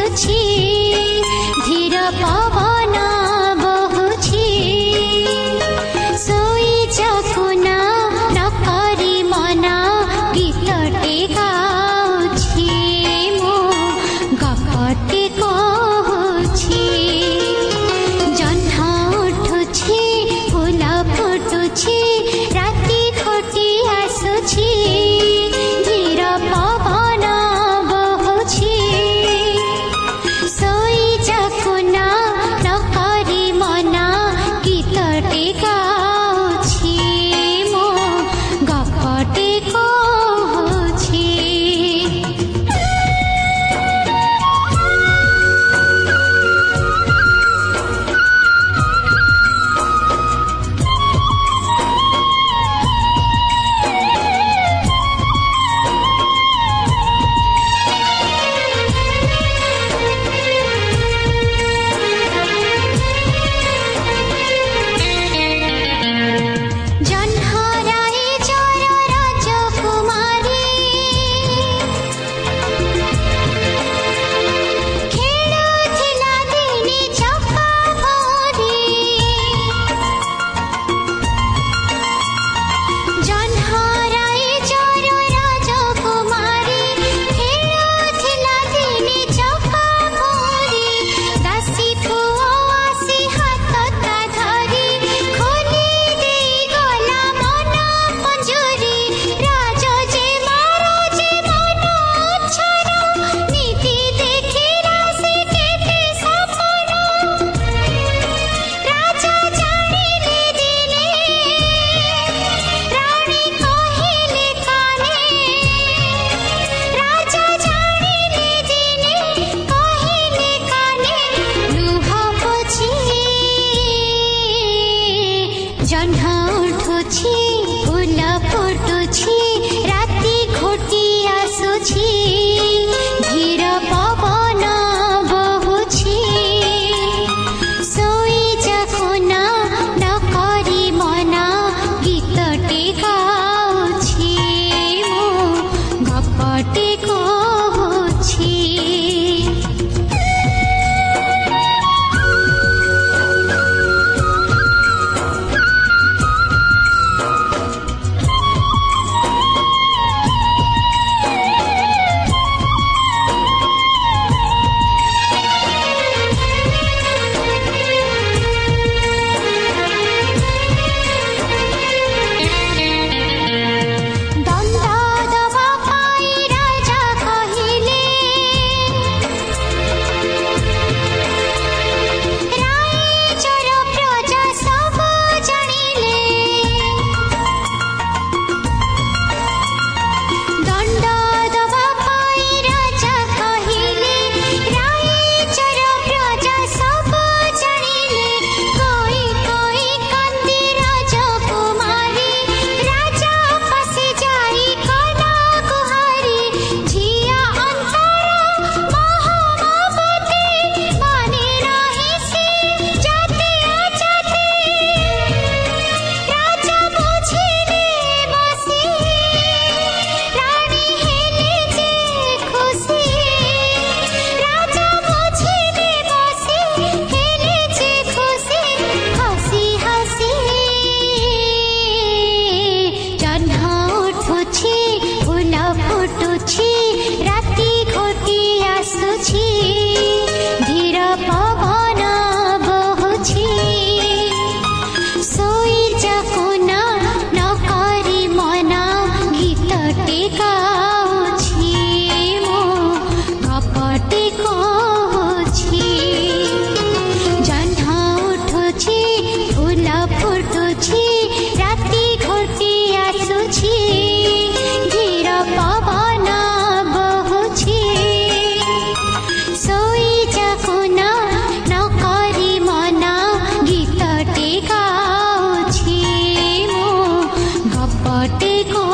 आसुछि धीर पवन बहुछि सोई जकुना न करी मना गीतटे गाउछि मो गपटे कहुछि जह्न उठुछि फूल फुटुछि राति खोटी आसुछि धीर पवन बहुछि सोई जकुना न करी मना गीतटे गाउछि मो गपटे कहुछि जन्हराई जर राजकुमारी खेलुथिला दिनी चपा भरी जन्हराई जर राजकुमारी खेलुथिला दिनी चपा भरी दासी पुओ आसी हाथ ता धरी खोली देई गला मन पंजुरी राज जे मन अक्षर नीति देखी राशि केते सपन राजा जानिले दिने रानी कहिले काने राजा जानिले दिने कहिले काने लुह पोछि जह्न उठुछि फूल फुटुछि राति घोटी आसुछि धीर पवन बहुछि सोई जकुना न करी मना गीतटे गाउछि मो गपटे कहुछि दण्ड दवा पाई राजा कहिले राई चर प्रजा सब जानिले दण्ड दवा पाई राजा कहिले राई चर प्रजा सब जानिले कोई कोई कांदी राजकुमारी राजा पसे जाई कला गुहारी झिया अंतर महामवती माने नाही से जाते अजाते राजा बुझिले बसी रानी हेले जे खुशी राजा बुझिले बसी हेले जे खुशी हसी हसी जह्न उठुछि फूल फुटुछि राति घोटी आसुछि धीर पवन बहुछि सोई जकुना न करी मना गीतटे गाउछि मो गपटे कहुछि जह्न उठुछि फूल फुटुछि राति घोटी आसुछि धीर पवन बहुछि सोई जकुना न करी मना गीतटे गाउछि मो गपटे